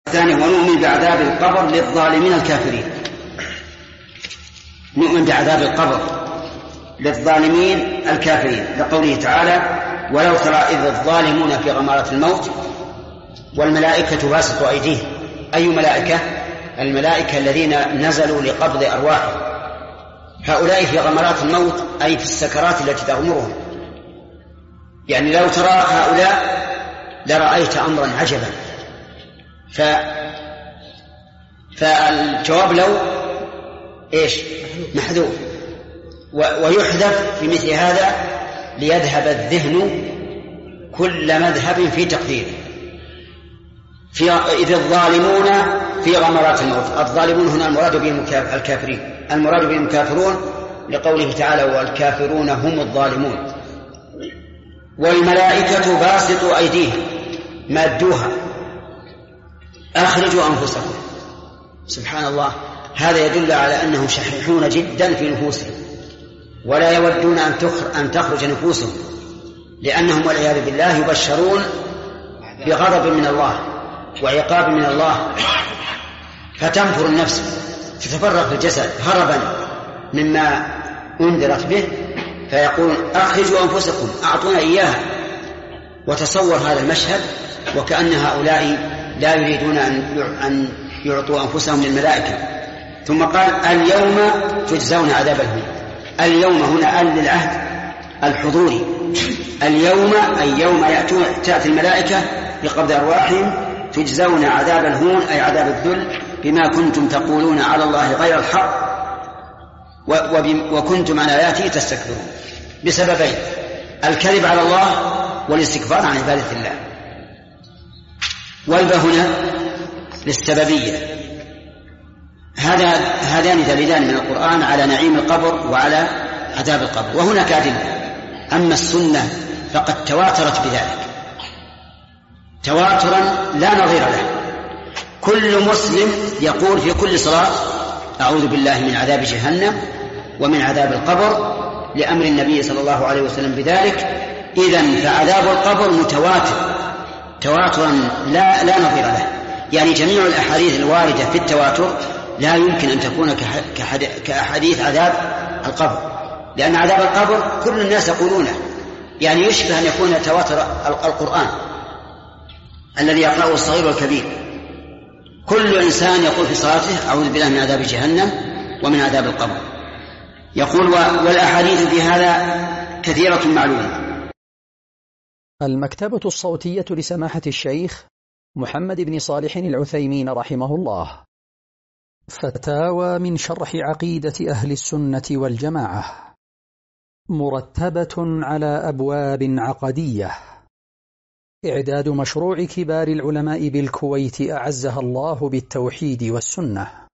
الثاني ونؤمن بعذاب القبر للظالمين الكافرين. نؤمن بعذاب القبر للظالمين الكافرين لقوله تعالى ولو ترى إذ الظالمون في غمرات الموت والملائكة باسطوا أيديهم. أي ملائكة؟ الملائكة الذين نزلوا لقبض أرواحهم. هؤلاء في غمرات الموت أي في السكرات التي تغمرهم. يعني لو ترى هؤلاء لرأيت أمرا عجبا. فالجواب لو إيش؟ محذوف. ويحذف في مثل هذا ليذهب الذهن كل مذهب في تقديره. إذ الظالمون في غمرات الموت. الظالمون هنا المراد بهم الكافرين، المراد بهم الكافرون لقوله تعالى والكافرون هم الظالمون. والملائكة باسطوا أيديهم مادوها أخرجوا أنفسكم. سبحان الله، هذا يدل على أنهم شحيحون جدا في نفوسهم ولا يودون أن تخرج نفوسهم، لأنهم والعياذ بالله يبشرون بغضب من الله وعقاب من الله، فتنفر النفس تتفرغ في الجسد هربا مما أنذرت به، فيقول أخرجوا أنفسكم أعطونا إياها. وتصور هذا المشهد وكأن هؤلاء لا يريدون أن يعطوا أنفسهم للملائكة. ثم قال اليوم تجزون عذاب الهون. اليوم هنا للعهد الحضوري. اليوم أي يوم تأتي الملائكة بقبض أرواحهم تجزون عذاب الهون أي عذاب الذل بما كنتم تقولون على الله غير الحق وكنتم عن آياته تستكبرون، بسببين: الكذب على الله والاستكبار عن عبادة الله. والباء هنا للسببية. هذان دليلان من القرآن على نعيم القبر وعلى عذاب القبر، وهناك أدلة. أما السنة فقد تواترت بذلك تواترا لا نظير له. كل مسلم يقول في كل صلاة أعوذ بالله من عذاب جهنم ومن عذاب القبر لأمر النبي صلى الله عليه وسلم بذلك. إذن فعذاب القبر متواتر تواترا لا نظير له. يعني جميع الأحاديث الواردة في التواتر لا يمكن أن تكون كأحاديث عذاب القبر، لأن عذاب القبر كل الناس يقولونه، يعني يشبه أن يكون تواتر القرآن الذي يقرأه الصغير والكبير. كل إنسان يقول في صلاته أعوذ بالله من عذاب جهنم ومن عذاب القبر. يقول والأحاديث في هذا كثيرة معلومة. المكتبة الصوتية لسماحة الشيخ محمد بن صالح العثيمين رحمه الله. فتاوى من شرح عقيدة أهل السنة والجماعة، مرتبة على أبواب عقدية. إعداد مشروع كبار العلماء بالكويت أعزها الله بالتوحيد والسنة.